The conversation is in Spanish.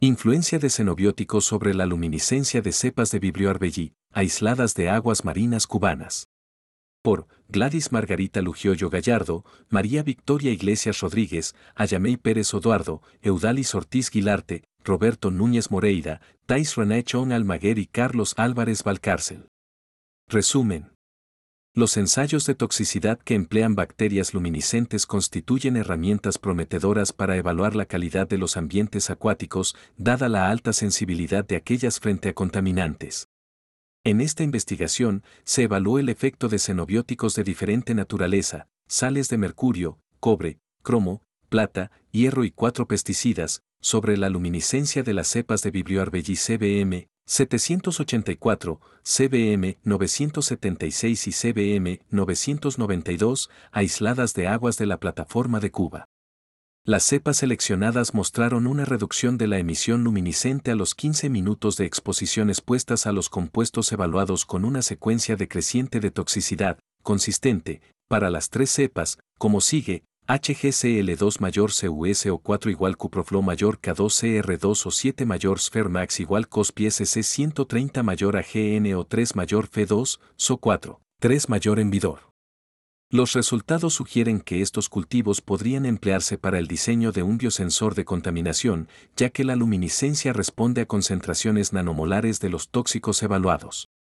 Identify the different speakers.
Speaker 1: Influencia de xenobióticos sobre la luminiscencia de cepas de Vibrio arbelli, aisladas de aguas marinas cubanas. Por Gladys Margarita Lugioyo Gallardo, María Victoria Iglesias Rodríguez, Ayamey Pérez Oduardo, Eudalis Ortiz Guilarte, Roberto Núñez Moreira, Thais René Chon Almaguer y Carlos Álvarez Valcárcel. Resumen. Los ensayos de toxicidad que emplean bacterias luminiscentes constituyen herramientas prometedoras para evaluar la calidad de los ambientes acuáticos, dada la alta sensibilidad de aquellas frente a contaminantes. En esta investigación, se evaluó el efecto de xenobióticos de diferente naturaleza, sales de mercurio, cobre, cromo, plata, hierro y 4 pesticidas, sobre la luminiscencia de las cepas de Vibrio arbelli CBM 784, CBM 976 y CBM 992, aisladas de aguas de la plataforma de Cuba. Las cepas seleccionadas mostraron una reducción de la emisión luminiscente a los 15 minutos de exposición expuestas a los compuestos evaluados con una secuencia decreciente de toxicidad, consistente, para las 3 cepas, como sigue: HGCl2 mayor CuSO4 igual cuproflo mayor K2CR2 o 7 mayor Sfermax igual COSPI SC 130 mayor AgNO3 mayor Fe2, SO4, 3 mayor Envidor. Los resultados sugieren que estos cultivos podrían emplearse para el diseño de un biosensor de contaminación, ya que la luminiscencia responde a concentraciones nanomolares de los tóxicos evaluados.